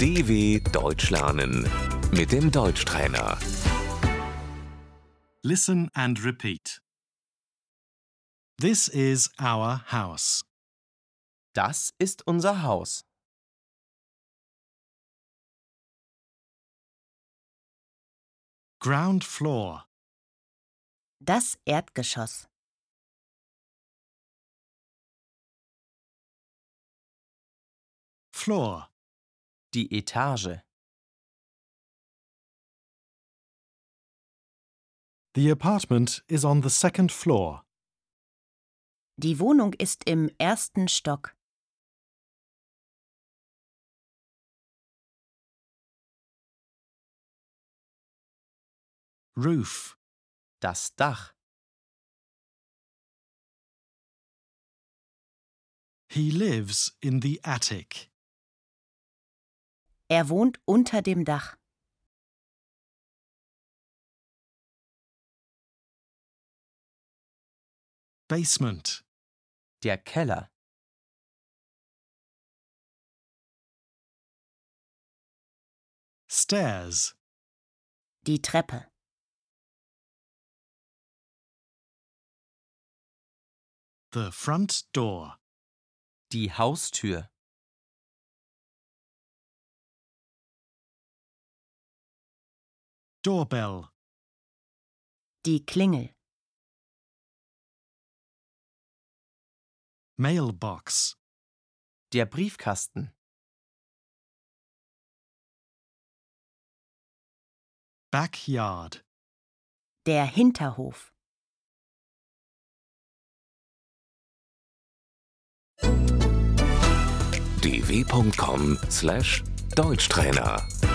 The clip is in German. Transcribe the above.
DW Deutsch lernen mit dem Deutschtrainer. Listen and repeat. This is our house. Das ist unser Haus. Ground floor. Das Erdgeschoss. Floor. Die Etage. The apartment is on the second floor. Die Wohnung ist im ersten Stock. Roof. Das Dach. He lives in the attic. Er wohnt unter dem Dach. Basement. Der Keller. Stairs. Die Treppe. The front door. Die Haustür. Doorbell. Die Klingel. Mailbox. Der Briefkasten. Backyard. Der Hinterhof. dw.com/Deutschtrainer